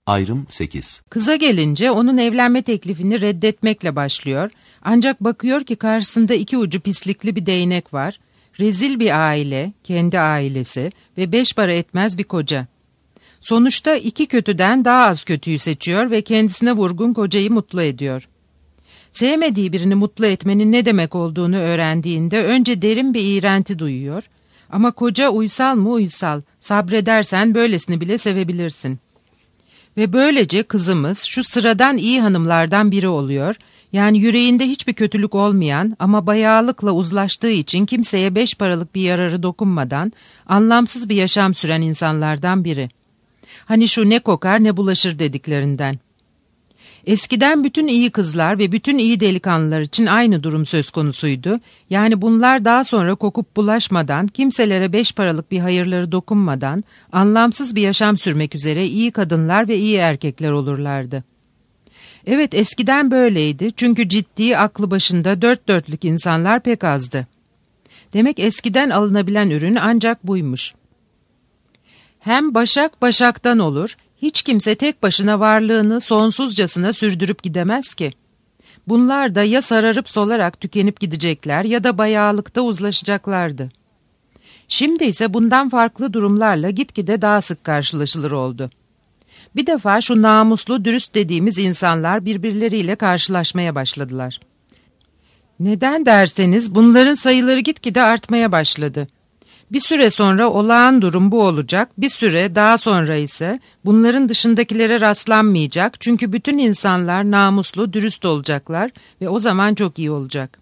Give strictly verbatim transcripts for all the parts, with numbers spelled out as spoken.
Ayrım sekiz. Kıza gelince onun evlenme teklifini reddetmekle başlıyor. Ancak bakıyor ki karşısında iki ucu pislikli bir değnek var. Rezil bir aile, kendi ailesi ve beş para etmez bir koca. Sonuçta iki kötüden daha az kötüyü seçiyor ve kendisine vurgun kocayı mutlu ediyor. Sevmediği birini mutlu etmenin ne demek olduğunu öğrendiğinde önce derin bir iğrenti duyuyor. Ama koca uysal mı uysal, sabredersen böylesini bile sevebilirsin. Ve böylece kızımız şu sıradan iyi hanımlardan biri oluyor. Yani yüreğinde hiçbir kötülük olmayan ama bayağılıkla uzlaştığı için kimseye beş paralık bir yararı dokunmadan anlamsız bir yaşam süren insanlardan biri. Hani şu ne kokar ne bulaşır dediklerinden. Eskiden bütün iyi kızlar ve bütün iyi delikanlılar için aynı durum söz konusuydu. Yani bunlar daha sonra kokup bulaşmadan, kimselere beş paralık bir hayırları dokunmadan, anlamsız bir yaşam sürmek üzere iyi kadınlar ve iyi erkekler olurlardı. Evet, eskiden böyleydi çünkü ciddi, aklı başında dört dörtlük insanlar pek azdı. Demek eskiden alınabilen ürün ancak buymuş. Hem başak başaktan olur, hiç kimse tek başına varlığını sonsuzcasına sürdürüp gidemez ki. Bunlar da ya sararıp solarak tükenip gidecekler ya da bayağılıkta uzlaşacaklardı. Şimdi ise bundan farklı durumlarla gitgide daha sık karşılaşılır oldu. Bir defa şu namuslu, dürüst dediğimiz insanlar birbirleriyle karşılaşmaya başladılar. Neden derseniz bunların sayıları gitgide artmaya başladı. Bir süre sonra olağan durum bu olacak, bir süre daha sonra ise bunların dışındakilere rastlanmayacak çünkü bütün insanlar namuslu, dürüst olacaklar ve o zaman çok iyi olacak.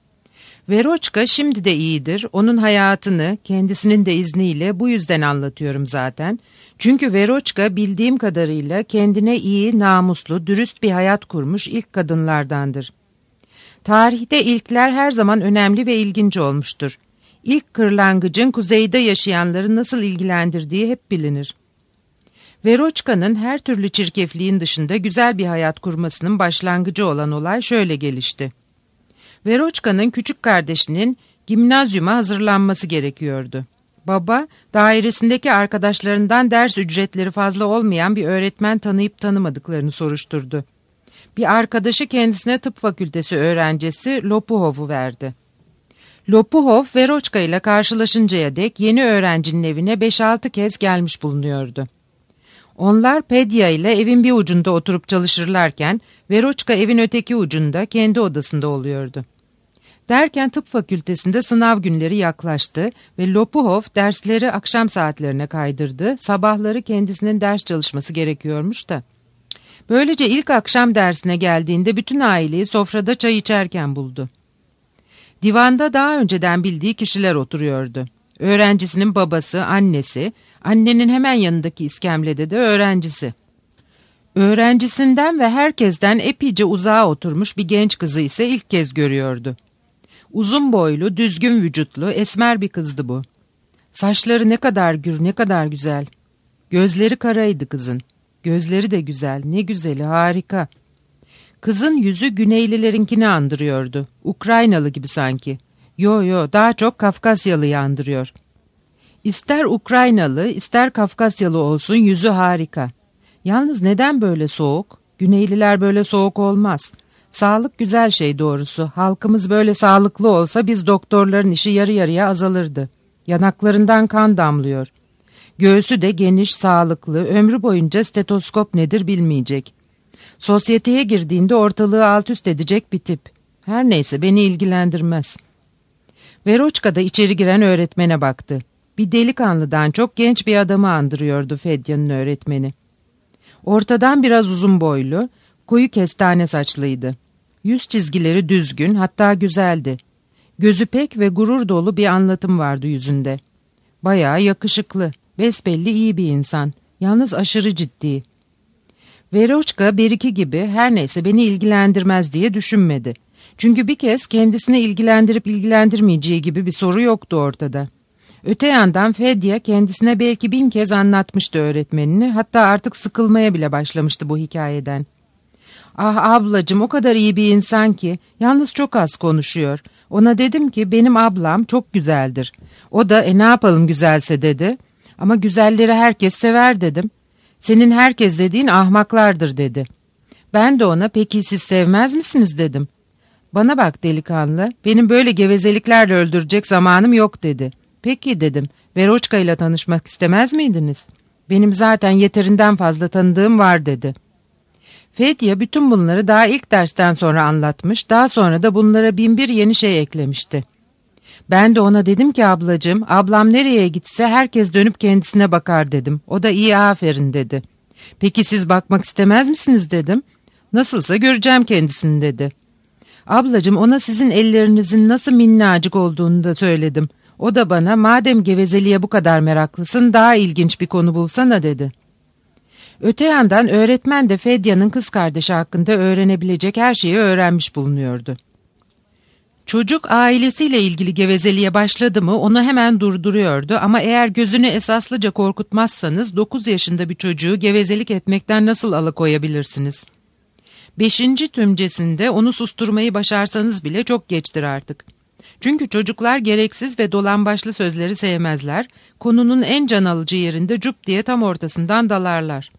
Veroçka şimdi de iyidir, onun hayatını kendisinin de izniyle bu yüzden anlatıyorum zaten. Çünkü Veroçka bildiğim kadarıyla kendine iyi, namuslu, dürüst bir hayat kurmuş ilk kadınlardandır. Tarihte ilkler her zaman önemli ve ilginç olmuştur. İlk kırlangıcın kuzeyde yaşayanları nasıl ilgilendirdiği hep bilinir. Veroçka'nın her türlü çirkefliğin dışında güzel bir hayat kurmasının başlangıcı olan olay şöyle gelişti. Veroçka'nın küçük kardeşinin gimnazyuma hazırlanması gerekiyordu. Baba, dairesindeki arkadaşlarından ders ücretleri fazla olmayan bir öğretmen tanıyıp tanımadıklarını soruşturdu. Bir arkadaşı kendisine tıp fakültesi öğrencisi Lopuhov'u verdi. Lopuhov, Veroçka ile karşılaşıncaya dek yeni öğrencinin evine beş altı kez gelmiş bulunuyordu. Onlar Pedya ile evin bir ucunda oturup çalışırlarken Veroçka evin öteki ucunda kendi odasında oluyordu. Derken tıp fakültesinde sınav günleri yaklaştı ve Lopuhov dersleri akşam saatlerine kaydırdı, sabahları kendisinin ders çalışması gerekiyormuş da. Böylece ilk akşam dersine geldiğinde bütün aileyi sofrada çay içerken buldu. Divanda daha önceden bildiği kişiler oturuyordu. Öğrencisinin babası, annesi, annenin hemen yanındaki iskemlede de öğrencisi. Öğrencisinden ve herkesten epeyce uzağa oturmuş bir genç kızı ise ilk kez görüyordu. Uzun boylu, düzgün vücutlu, esmer bir kızdı bu. Saçları ne kadar gür, ne kadar güzel. Gözleri karaydı kızın. Gözleri de güzel, ne güzeli, harika. Kızın yüzü Güneylilerinkini andırıyordu. Ukraynalı gibi sanki. Yo yo, daha çok Kafkasyalı'yı andırıyor. İster Ukraynalı, ister Kafkasyalı olsun yüzü harika. Yalnız neden böyle soğuk? Güneyliler böyle soğuk olmaz. Sağlık güzel şey doğrusu. Halkımız böyle sağlıklı olsa biz doktorların işi yarı yarıya azalırdı. Yanaklarından kan damlıyor. Göğsü de geniş, sağlıklı, ömrü boyunca stetoskop nedir bilmeyecek. Sosyeteye girdiğinde ortalığı alt üst edecek bir tip. Her neyse, beni ilgilendirmez. Veroçka da içeri giren öğretmene baktı. Bir delikanlıdan çok genç bir adamı andırıyordu Fedya'nın öğretmeni. Ortadan biraz uzun boylu, koyu kestane saçlıydı. Yüz çizgileri düzgün, hatta güzeldi. Gözü pek ve gurur dolu bir anlatım vardı yüzünde. Bayağı yakışıklı, besbelli iyi bir insan. Yalnız aşırı ciddi. Veroçka beriki gibi her neyse beni ilgilendirmez diye düşünmedi. Çünkü bir kez kendisini ilgilendirip ilgilendirmeyeceği gibi bir soru yoktu ortada. Öte yandan Fedya kendisine belki bin kez anlatmıştı öğretmenini, hatta artık sıkılmaya bile başlamıştı bu hikayeden. Ah ablacığım, o kadar iyi bir insan ki, yalnız çok az konuşuyor. Ona dedim ki benim ablam çok güzeldir. O da e ne yapalım güzelse dedi. Ama güzelleri herkes sever dedim. Senin herkes dediğin ahmaklardır dedi. Ben de ona peki siz sevmez misiniz dedim. Bana bak delikanlı, benim böyle gevezeliklerle öldürecek zamanım yok dedi. Peki dedim, Veroçka ile tanışmak istemez miydiniz? Benim zaten yeterinden fazla tanıdığım var dedi. Fedya bütün bunları daha ilk dersten sonra anlatmış, daha sonra da bunlara bin bir yeni şey eklemişti. Ben de ona dedim ki ablacığım, ablam nereye gitse herkes dönüp kendisine bakar dedim. O da iyi aferin dedi. Peki siz bakmak istemez misiniz dedim. Nasılsa göreceğim kendisini dedi. Ablacığım ona sizin ellerinizin nasıl minnacık olduğunu da söyledim. O da bana madem gevezeliğe bu kadar meraklısın daha ilginç bir konu bulsana dedi. Öte yandan öğretmen de Fedya'nın kız kardeşi hakkında öğrenebilecek her şeyi öğrenmiş bulunuyordu. Çocuk ailesiyle ilgili gevezeliğe başladı mı onu hemen durduruyordu ama eğer gözünü esaslıca korkutmazsanız dokuz yaşında bir çocuğu gevezelik etmekten nasıl alıkoyabilirsiniz? Beşinci tümcesinde onu susturmayı başarsanız bile çok geçtir artık. Çünkü çocuklar gereksiz ve dolambaçlı sözleri sevmezler, konunun en can alıcı yerinde cüp diye tam ortasından dalarlar.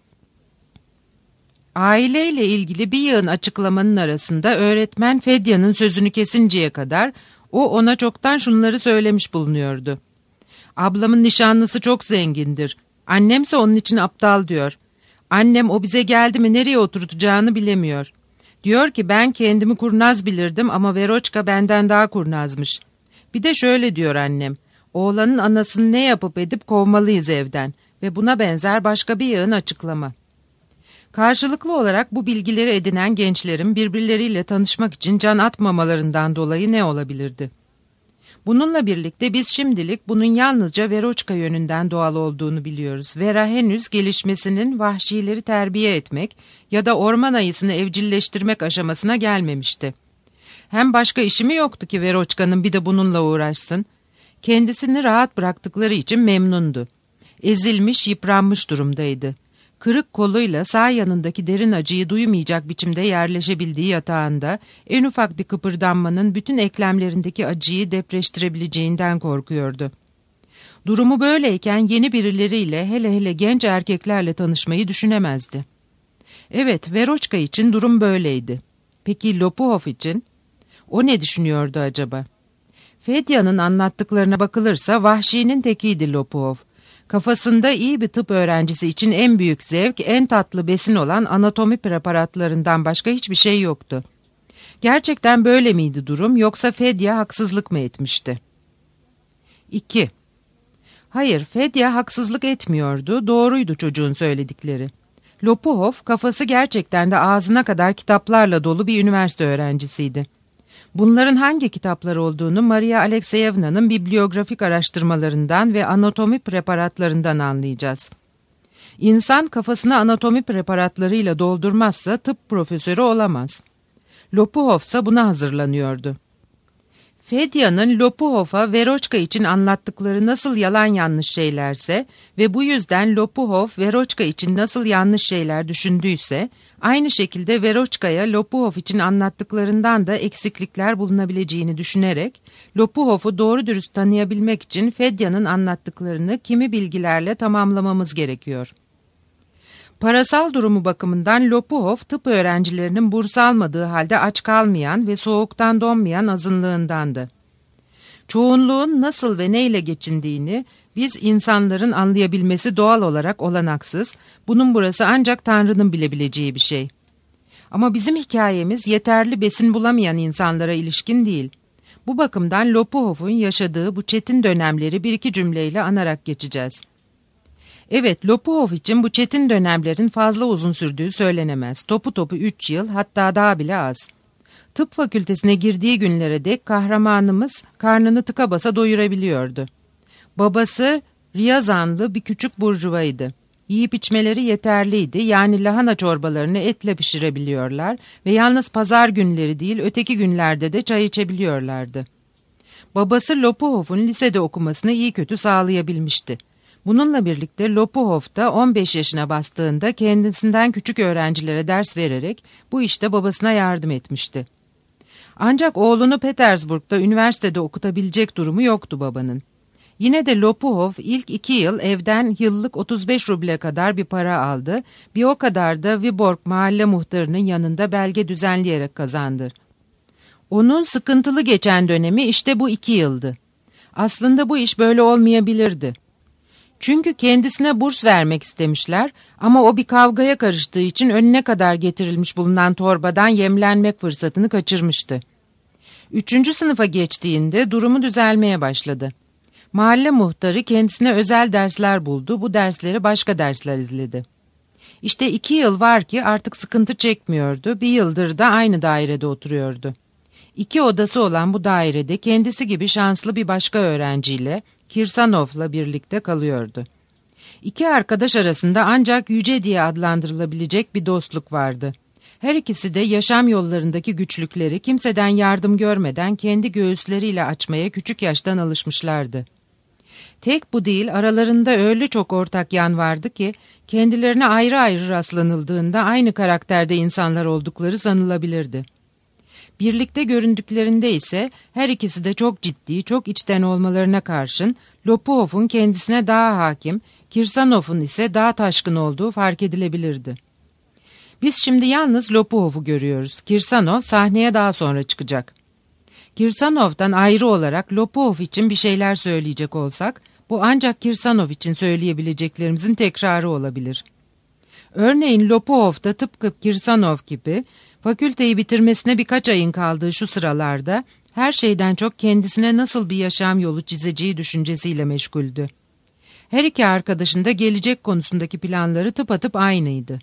Aileyle ilgili bir yığın açıklamanın arasında öğretmen Fedya'nın sözünü kesinceye kadar o ona çoktan şunları söylemiş bulunuyordu. Ablamın nişanlısı çok zengindir. Annemse onun için aptal diyor. Annem o bize geldi mi nereye oturtacağını bilemiyor. Diyor ki ben kendimi kurnaz bilirdim ama Veroçka benden daha kurnazmış. Bir de şöyle diyor annem. Oğlanın anasını ne yapıp edip kovmalıyız evden ve buna benzer başka bir yığın açıklama. Karşılıklı olarak bu bilgileri edinen gençlerin birbirleriyle tanışmak için can atmamalarından dolayı ne olabilirdi? Bununla birlikte biz şimdilik bunun yalnızca Veroçka yönünden doğal olduğunu biliyoruz. Vera henüz gelişmesinin vahşileri terbiye etmek ya da orman ayısını evcilleştirmek aşamasına gelmemişti. Hem başka işi mi yoktu ki Veroçka'nın bir de bununla uğraşsın? Kendisini rahat bıraktıkları için memnundu. Ezilmiş, yıpranmış durumdaydı. Kırık koluyla sağ yanındaki derin acıyı duymayacak biçimde yerleşebildiği yatağında en ufak bir kıpırdanmanın bütün eklemlerindeki acıyı depreştirebileceğinden korkuyordu. Durumu böyleyken yeni birileriyle hele hele genç erkeklerle tanışmayı düşünemezdi. Evet, Veroçka için durum böyleydi. Peki Lopuhov için? O ne düşünüyordu acaba? Fedya'nın anlattıklarına bakılırsa vahşinin tekiydi Lopuhov. Kafasında iyi bir tıp öğrencisi için en büyük zevk, en tatlı besin olan anatomi preparatlarından başka hiçbir şey yoktu. Gerçekten böyle miydi durum yoksa Fedya haksızlık mı etmişti? İki. Hayır, Fedya haksızlık etmiyordu, doğruydu çocuğun söyledikleri. Lopuhov kafası gerçekten de ağzına kadar kitaplarla dolu bir üniversite öğrencisiydi. Bunların hangi kitaplar olduğunu Maria Alexeyevna'nın bibliografik araştırmalarından ve anatomi preparatlarından anlayacağız. İnsan kafasını anatomi preparatlarıyla doldurmazsa tıp profesörü olamaz. Lopuhov ise buna hazırlanıyordu. Fedya'nın Lopuhov'a Veroçka için anlattıkları nasıl yalan yanlış şeylerse ve bu yüzden Lopuhov Veroçka için nasıl yanlış şeyler düşündüyse, aynı şekilde Veroçka'ya Lopuhov için anlattıklarından da eksiklikler bulunabileceğini düşünerek, Lopuhov'u doğru dürüst tanıyabilmek için Fedya'nın anlattıklarını kimi bilgilerle tamamlamamız gerekiyor. Parasal durumu bakımından Lopuhov tıp öğrencilerinin burs almadığı halde aç kalmayan ve soğuktan donmayan azınlığındandı. Çoğunluğun nasıl ve neyle geçindiğini biz insanların anlayabilmesi doğal olarak olanaksız, bunun burası ancak Tanrı'nın bilebileceği bir şey. Ama bizim hikayemiz yeterli besin bulamayan insanlara ilişkin değil. Bu bakımdan Lopuhov'un yaşadığı bu çetin dönemleri bir iki cümleyle anarak geçeceğiz. Evet, Lopuhov için bu çetin dönemlerin fazla uzun sürdüğü söylenemez. Topu topu üç yıl, hatta daha bile az. Tıp fakültesine girdiği günlere dek kahramanımız karnını tıka basa doyurabiliyordu. Babası Riyazanlı bir küçük burjuvaydı. Yiyip içmeleri yeterliydi, yani lahana çorbalarını etle pişirebiliyorlar ve yalnız pazar günleri değil öteki günlerde de çay içebiliyorlardı. Babası Lopuhov'un lisede okumasını iyi kötü sağlayabilmişti. Bununla birlikte Lopuhov da on beş yaşına bastığında kendisinden küçük öğrencilere ders vererek bu işte babasına yardım etmişti. Ancak oğlunu Petersburg'da üniversitede okutabilecek durumu yoktu babanın. Yine de Lopuhov ilk iki yıl evden yıllık otuz beş ruble kadar bir para aldı. Bir o kadar da Viborg mahalle muhtarının yanında belge düzenleyerek kazandı. Onun sıkıntılı geçen dönemi işte bu iki yıldı. Aslında bu iş böyle olmayabilirdi. Çünkü kendisine burs vermek istemişler ama o bir kavgaya karıştığı için önüne kadar getirilmiş bulunan torbadan yemlenmek fırsatını kaçırmıştı. Üçüncü sınıfa geçtiğinde durumu düzelmeye başladı. Mahalle muhtarı kendisine özel dersler buldu, bu dersleri başka dersler izledi. İşte iki yıl var ki artık sıkıntı çekmiyordu, bir yıldır da aynı dairede oturuyordu. İki odası olan bu dairede kendisi gibi şanslı bir başka öğrenciyle, Kirsanov'la birlikte kalıyordu. İki arkadaş arasında ancak yüce diye adlandırılabilecek bir dostluk vardı. Her ikisi de yaşam yollarındaki güçlükleri kimseden yardım görmeden kendi göğüsleriyle açmaya küçük yaştan alışmışlardı. Tek bu değil, aralarında öyle çok ortak yan vardı ki kendilerine ayrı ayrı rastlanıldığında aynı karakterde insanlar oldukları sanılabilirdi. Birlikte göründüklerinde ise her ikisi de çok ciddi, çok içten olmalarına karşın Lopuhov'un kendisine daha hakim, Kirsanov'un ise daha taşkın olduğu fark edilebilirdi. Biz şimdi yalnız Lopuhov'u görüyoruz. Kirsanov sahneye daha sonra çıkacak. Kirsanov'dan ayrı olarak Lopuhov için bir şeyler söyleyecek olsak, bu ancak Kirsanov için söyleyebileceklerimizin tekrarı olabilir. Örneğin Lopuhov da tıpkı Kirsanov gibi, fakülteyi bitirmesine birkaç ayın kaldığı şu sıralarda, her şeyden çok kendisine nasıl bir yaşam yolu çizeceği düşüncesiyle meşguldü. Her iki arkadaşın da gelecek konusundaki planları tıpatıp aynıydı.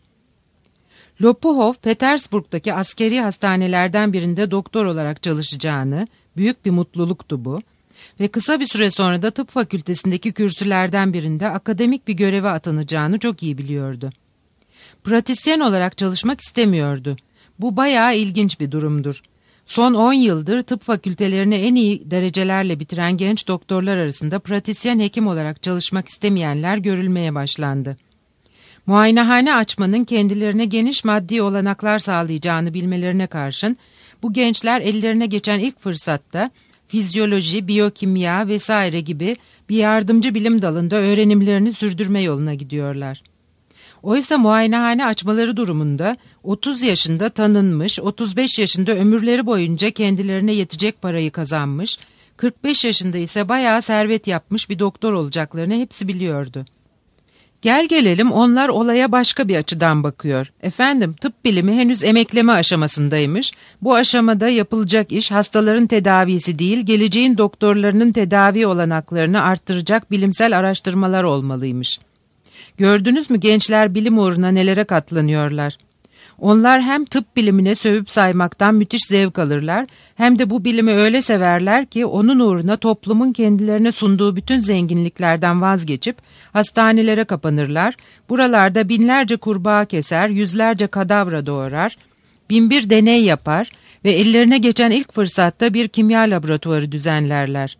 Lopuhov, Petersburg'daki askeri hastanelerden birinde doktor olarak çalışacağını, büyük bir mutluluktu bu, ve kısa bir süre sonra da tıp fakültesindeki kürsülerden birinde akademik bir göreve atanacağını çok iyi biliyordu. Pratisyen olarak çalışmak istemiyordu. Bu bayağı ilginç bir durumdur. Son on yıldır tıp fakültelerini en iyi derecelerle bitiren genç doktorlar arasında pratisyen hekim olarak çalışmak istemeyenler görülmeye başlandı. Muayenehane açmanın kendilerine geniş maddi olanaklar sağlayacağını bilmelerine karşın, bu gençler ellerine geçen ilk fırsatta fizyoloji, biyokimya vesaire gibi bir yardımcı bilim dalında öğrenimlerini sürdürme yoluna gidiyorlar. Oysa muayenehane açmaları durumunda otuz yaşında tanınmış, otuz beş yaşında ömürleri boyunca kendilerine yetecek parayı kazanmış, kırk beş yaşında ise bayağı servet yapmış bir doktor olacaklarını hepsi biliyordu. Gel gelelim onlar olaya başka bir açıdan bakıyor. Efendim, tıp bilimi henüz emekleme aşamasındaymış. Bu aşamada yapılacak iş hastaların tedavisi değil, geleceğin doktorlarının tedavi olanaklarını arttıracak bilimsel araştırmalar olmalıymış. Gördünüz mü gençler bilim uğruna nelere katlanıyorlar? Onlar hem tıp bilimine sövüp saymaktan müthiş zevk alırlar, hem de bu bilimi öyle severler ki onun uğruna toplumun kendilerine sunduğu bütün zenginliklerden vazgeçip hastanelere kapanırlar, buralarda binlerce kurbağa keser, yüzlerce kadavra doğrar, binbir deney yapar ve ellerine geçen ilk fırsatta bir kimya laboratuvarı düzenlerler.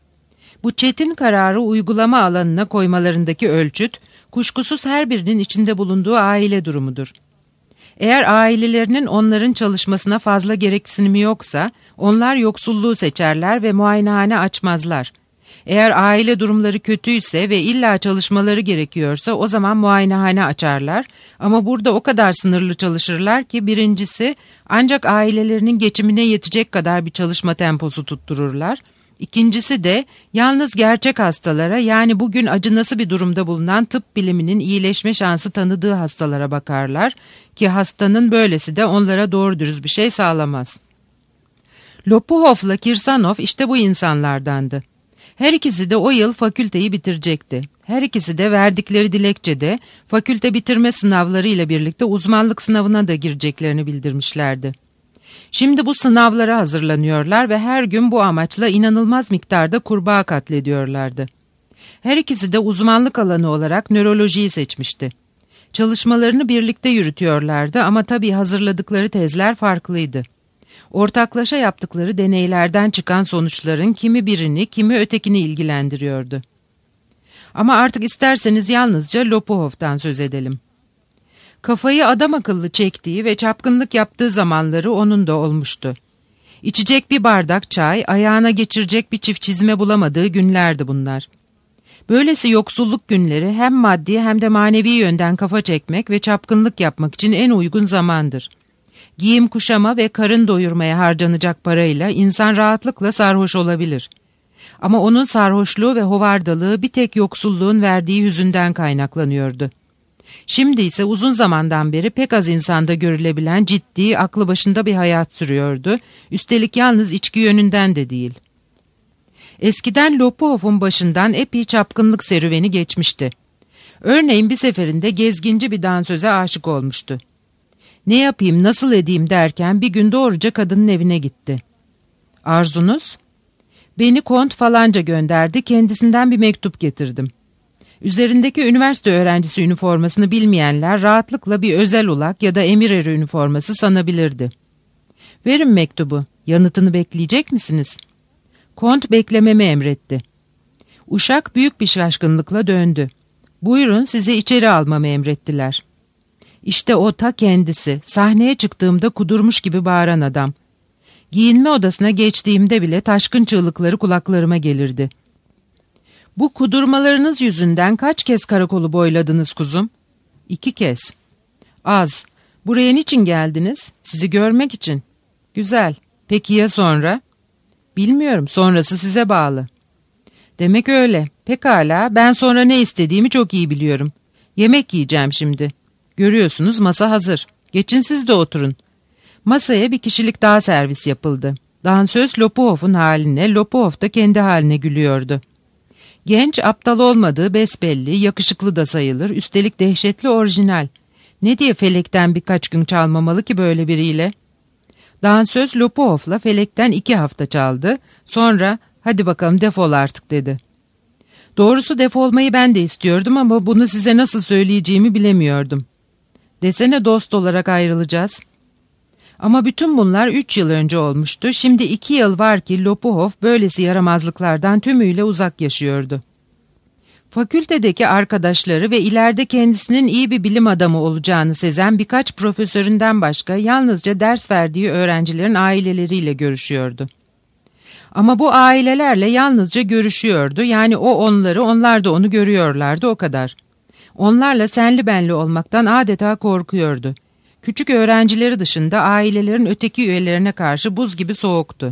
Bu çetin kararı uygulama alanına koymalarındaki ölçüt, kuşkusuz her birinin içinde bulunduğu aile durumudur. Eğer ailelerinin onların çalışmasına fazla gereksinimi yoksa, onlar yoksulluğu seçerler ve muayenehane açmazlar. Eğer aile durumları kötüyse ve illa çalışmaları gerekiyorsa o zaman muayenehane açarlar. Ama burada o kadar sınırlı çalışırlar ki birincisi ancak ailelerinin geçimine yetecek kadar bir çalışma temposu tuttururlar. İkincisi de yalnız gerçek hastalara, yani bugün acınası bir durumda bulunan tıp biliminin iyileşme şansı tanıdığı hastalara bakarlar ki hastanın böylesi de onlara doğru dürüst bir şey sağlamaz. Lopuhov'la Kirsanov işte bu insanlardandı. Her ikisi de o yıl fakülteyi bitirecekti. Her ikisi de verdikleri dilekçede fakülte bitirme sınavları ile birlikte uzmanlık sınavına da gireceklerini bildirmişlerdi. Şimdi bu sınavlara hazırlanıyorlar ve her gün bu amaçla inanılmaz miktarda kurbağa katlediyorlardı. Her ikisi de uzmanlık alanı olarak nörolojiyi seçmişti. Çalışmalarını birlikte yürütüyorlardı ama tabii hazırladıkları tezler farklıydı. Ortaklaşa yaptıkları deneylerden çıkan sonuçların kimi birini, kimi ötekini ilgilendiriyordu. Ama artık isterseniz yalnızca Lopuhov'tan söz edelim. Kafayı adam akıllı çektiği ve çapkınlık yaptığı zamanları onun da olmuştu. İçecek bir bardak çay, ayağına geçirecek bir çift çizme bulamadığı günlerdi bunlar. Böylesi yoksulluk günleri hem maddi hem de manevi yönden kafa çekmek ve çapkınlık yapmak için en uygun zamandır. Giyim kuşama ve karın doyurmaya harcanacak parayla insan rahatlıkla sarhoş olabilir. Ama onun sarhoşluğu ve hovardalığı bir tek yoksulluğun verdiği hüzünden kaynaklanıyordu. Şimdi ise uzun zamandan beri pek az insanda görülebilen ciddi, aklı başında bir hayat sürüyordu. Üstelik yalnız içki yönünden de değil. Eskiden Lopuhov'un başından epey çapkınlık serüveni geçmişti. Örneğin bir seferinde gezginci bir dansöze aşık olmuştu. Ne yapayım, nasıl edeyim derken bir gün doğruca kadının evine gitti. Arzunuz? Beni kont falanca gönderdi, kendisinden bir mektup getirdim. Üzerindeki üniversite öğrencisi üniformasını bilmeyenler rahatlıkla bir özel ulak ya da emir eri üniforması sanabilirdi. Verin mektubu, yanıtını bekleyecek misiniz? Kont beklememi emretti. Uşak büyük bir şaşkınlıkla döndü. Buyurun, sizi içeri almamı emrettiler. İşte o ta kendisi, sahneye çıktığımda kudurmuş gibi bağıran adam. Giyinme odasına geçtiğimde bile taşkın çığlıkları kulaklarıma gelirdi. Bu kudurmalarınız yüzünden kaç kez karakolu boyladınız kuzum? İki kez. Az. Buraya niçin geldiniz? Sizi görmek için. Güzel. Peki ya sonra? Bilmiyorum, sonrası size bağlı. Demek öyle. Pekala, ben sonra ne istediğimi çok iyi biliyorum. Yemek yiyeceğim şimdi. Görüyorsunuz masa hazır. Geçin siz de oturun. Masaya bir kişilik daha servis yapıldı. Dansöz Lopuhov'un haline, Lopuhov da kendi haline gülüyordu. Genç, aptal olmadığı besbelli, yakışıklı da sayılır, üstelik dehşetli orijinal. Ne diye felekten birkaç gün çalmamalı ki böyle biriyle? Dansöz Lopuhov'la felekten iki hafta çaldı, sonra hadi bakalım defol artık dedi. Doğrusu defolmayı ben de istiyordum ama bunu size nasıl söyleyeceğimi bilemiyordum. Desene dost olarak ayrılacağız. Ama bütün bunlar üç yıl önce olmuştu. Şimdi iki yıl var ki Lopuhov böylesi yaramazlıklardan tümüyle uzak yaşıyordu. Fakültedeki arkadaşları ve ileride kendisinin iyi bir bilim adamı olacağını sezen birkaç profesöründen başka yalnızca ders verdiği öğrencilerin aileleriyle görüşüyordu. Ama bu ailelerle yalnızca görüşüyordu, yani o onları, onlar da onu görüyorlardı, o kadar. Onlarla senli benli olmaktan adeta korkuyordu. Küçük öğrencileri dışında ailelerin öteki üyelerine karşı buz gibi soğuktu.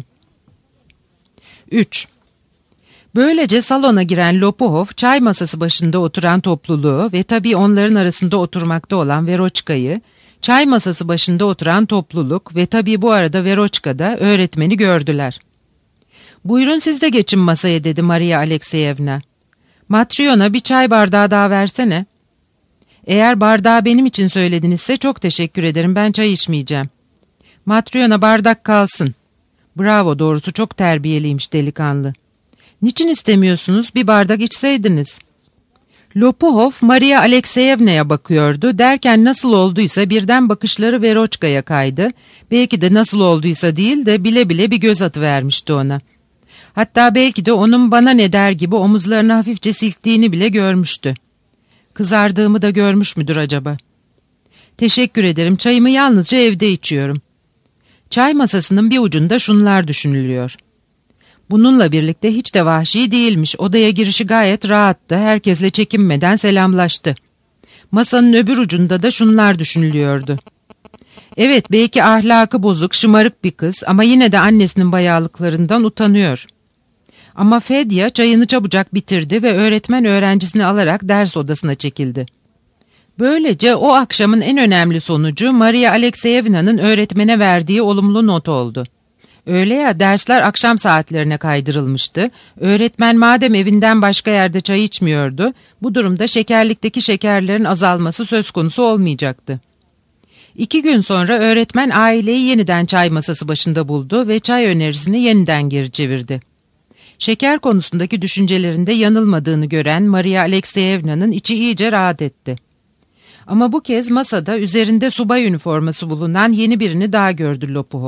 üç. Böylece salona giren Lopuhov, çay masası başında oturan topluluğu ve tabii onların arasında oturmakta olan Veroçka'yı, çay masası başında oturan topluluk ve tabii bu arada Veroçka da öğretmeni gördüler. ''Buyurun siz de geçin masaya'' dedi Maria Alekseyevna. ''Matryona, bir çay bardağı daha versene.'' ''Eğer bardağı benim için söyledinizse çok teşekkür ederim, ben çay içmeyeceğim.'' ''Matryona, bardak kalsın.'' ''Bravo, doğrusu çok terbiyeliymiş delikanlı.'' ''Niçin istemiyorsunuz, bir bardak içseydiniz?'' Lopuhov, Maria Alekseyevna'ya bakıyordu, derken nasıl olduysa birden bakışları Veroçka'ya kaydı. Belki de nasıl olduysa değil de bile bile bir göz atıvermişti ona. Hatta belki de onun bana ne der gibi omuzlarını hafifçe silktiğini bile görmüştü. Kızardığımı da görmüş müdür acaba? ''Teşekkür ederim, çayımı yalnızca evde içiyorum.'' Çay masasının bir ucunda şunlar düşünülüyor. Bununla birlikte hiç de vahşi değilmiş, odaya girişi gayet rahattı, herkesle çekinmeden selamlaştı. Masanın öbür ucunda da şunlar düşünülüyordu. Evet, belki ahlakı bozuk, şımarık bir kız ama yine de annesinin bayağılıklarından utanıyor. Ama Fedya çayını çabucak bitirdi ve öğretmen öğrencisini alarak ders odasına çekildi. Böylece o akşamın en önemli sonucu Maria Alekseyevna'nın öğretmene verdiği olumlu not oldu. Öyle ya, dersler akşam saatlerine kaydırılmıştı. Öğretmen madem evinden başka yerde çay içmiyordu, bu durumda şekerlikteki şekerlerin azalması söz konusu olmayacaktı. İki gün sonra öğretmen aileyi yeniden çay masası başında buldu ve çay önerisini yeniden geri çevirdi. Şeker konusundaki düşüncelerinde yanılmadığını gören Maria Alekseyevna'nın içi iyice rahat etti. Ama bu kez masada üzerinde subay üniforması bulunan yeni birini daha gördü Lopuhov.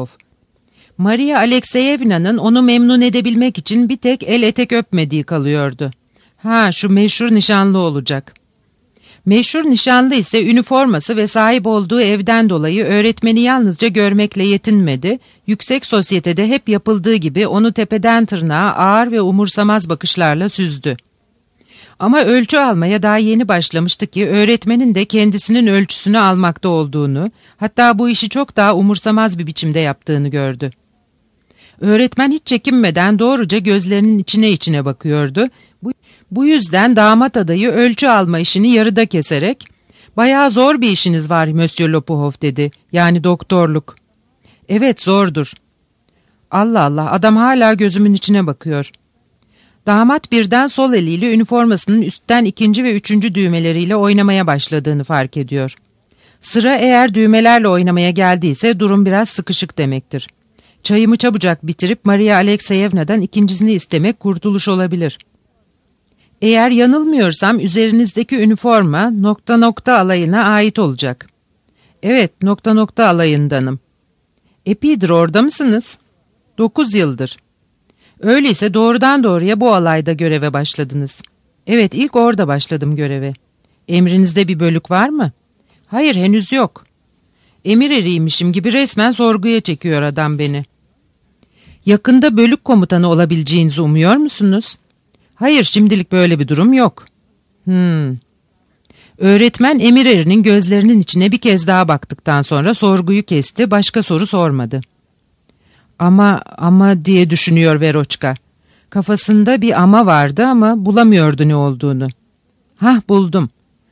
Maria Alekseyevna'nın onu memnun edebilmek için bir tek el etek öpmediği kalıyordu. Ha, şu meşhur nişanlı olacak. Meşhur nişanlı ise üniforması ve sahip olduğu evden dolayı öğretmeni yalnızca görmekle yetinmedi, yüksek sosyetede hep yapıldığı gibi onu tepeden tırnağa ağır ve umursamaz bakışlarla süzdü. Ama ölçü almaya daha yeni başlamıştı ki öğretmenin de kendisinin ölçüsünü almakta olduğunu, hatta bu işi çok daha umursamaz bir biçimde yaptığını gördü. Öğretmen hiç çekinmeden doğruca gözlerinin içine içine bakıyordu. Bu, bu yüzden damat adayı ölçü alma işini yarıda keserek, "Bayağı zor bir işiniz var Monsieur Lopuhov," dedi. "Yani doktorluk." "Evet, zordur." "Allah Allah, adam hala gözümün içine bakıyor." Damat birden sol eliyle üniformasının üstten ikinci ve üçüncü düğmeleriyle oynamaya başladığını fark ediyor. Sıra eğer düğmelerle oynamaya geldiyse durum biraz sıkışık demektir. Çayımı çabucak bitirip Maria Alekseyevna'dan ikincisini istemek kurtuluş olabilir. Eğer yanılmıyorsam üzerinizdeki üniforma nokta nokta alayına ait olacak. Evet, nokta nokta alayındanım. Epeydir orada mısınız? Dokuz yıldır. Öyleyse doğrudan doğruya bu alayda göreve başladınız. Evet, ilk orada başladım göreve. Emrinizde bir bölük var mı? Hayır, henüz yok. Emir eriymişim gibi resmen sorguya çekiyor adam beni. Yakında bölük komutanı olabileceğinizi umuyor musunuz? Hayır, şimdilik böyle bir durum yok. Hmm. Öğretmen emir erinin gözlerinin içine bir kez daha baktıktan sonra sorguyu kesti, başka soru sormadı. Ama, ama diye düşünüyor Veroçka. Kafasında bir ama vardı ama bulamıyordu ne olduğunu. Hah, buldum.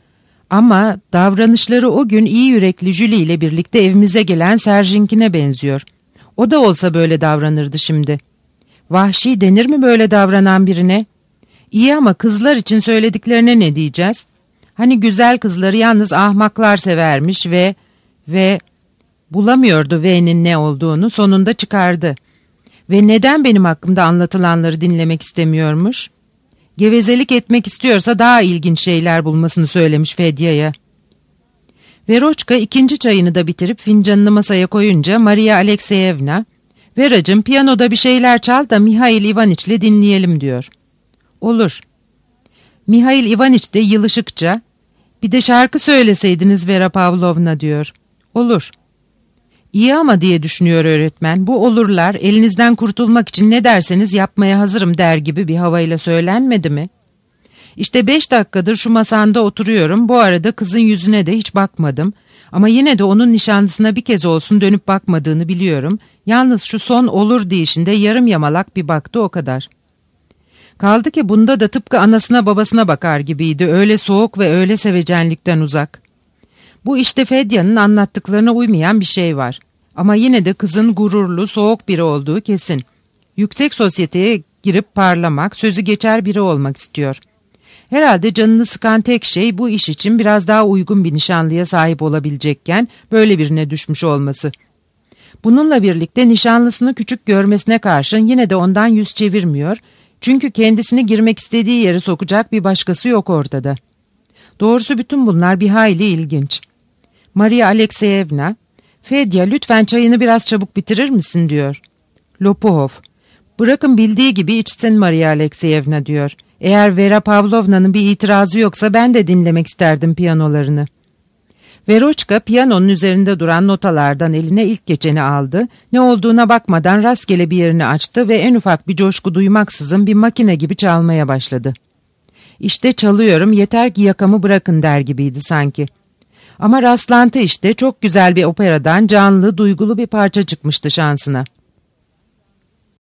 Ama davranışları o gün iyi yürekli Julie ile birlikte evimize gelen Serjin'kine benziyor. O da olsa böyle davranırdı şimdi. Vahşi denir mi böyle davranan birine? İyi ama kızlar için söylediklerine ne diyeceğiz? Hani güzel kızları yalnız ahmaklar severmiş ve... ve... Bulamıyordu V'nin ne olduğunu, sonunda çıkardı. Ve neden benim hakkımda anlatılanları dinlemek istemiyormuş? Gevezelik etmek istiyorsa daha ilginç şeyler bulmasını söylemiş Fedya'ya. Veroçka ikinci çayını da bitirip fincanını masaya koyunca Maria Alekseyevna, "Veracığım, piyanoda bir şeyler çal da Mihail Ivaniç'le dinleyelim," diyor. "Olur." Mihail Ivaniç de yılışıkça, "Bir de şarkı söyleseydiniz Vera Pavlovna," diyor. "Olur." İyi ama diye düşünüyor öğretmen, bu olurlar elinizden kurtulmak için ne derseniz yapmaya hazırım der gibi bir havayla söylenmedi mi? İşte beş dakikadır şu masanda oturuyorum, bu arada kızın yüzüne de hiç bakmadım. Ama yine de onun nişanlısına bir kez olsun dönüp bakmadığını biliyorum. Yalnız şu son olur deyişinde yarım yamalak bir baktı, o kadar. Kaldı ki bunda da tıpkı anasına babasına bakar gibiydi, öyle soğuk ve öyle sevecenlikten uzak. Bu işte Fedya'nın anlattıklarına uymayan bir şey var. Ama yine de kızın gururlu, soğuk biri olduğu kesin. Yüksek sosyeteye girip parlamak, sözü geçer biri olmak istiyor. Herhalde canını sıkan tek şey bu iş için biraz daha uygun bir nişanlıya sahip olabilecekken böyle birine düşmüş olması. Bununla birlikte nişanlısını küçük görmesine karşın yine de ondan yüz çevirmiyor. Çünkü kendisini girmek istediği yere sokacak bir başkası yok ortada. Doğrusu bütün bunlar bir hayli ilginç. Maria Alekseyevna, "Fedya, lütfen çayını biraz çabuk bitirir misin?" diyor. Lopuhov, "Bırakın bildiği gibi içsin Maria Alekseyevna," diyor. "Eğer Vera Pavlovna'nın bir itirazı yoksa ben de dinlemek isterdim piyanolarını." Veroçka piyanonun üzerinde duran notalardan eline ilk geçeni aldı, ne olduğuna bakmadan rastgele bir yerini açtı ve en ufak bir coşku duymaksızın bir makine gibi çalmaya başladı. İşte çalıyorum, yeter ki yakamı bırakın der gibiydi sanki. Ama rastlantı işte, çok güzel bir operadan canlı, duygulu bir parça çıkmıştı şansına.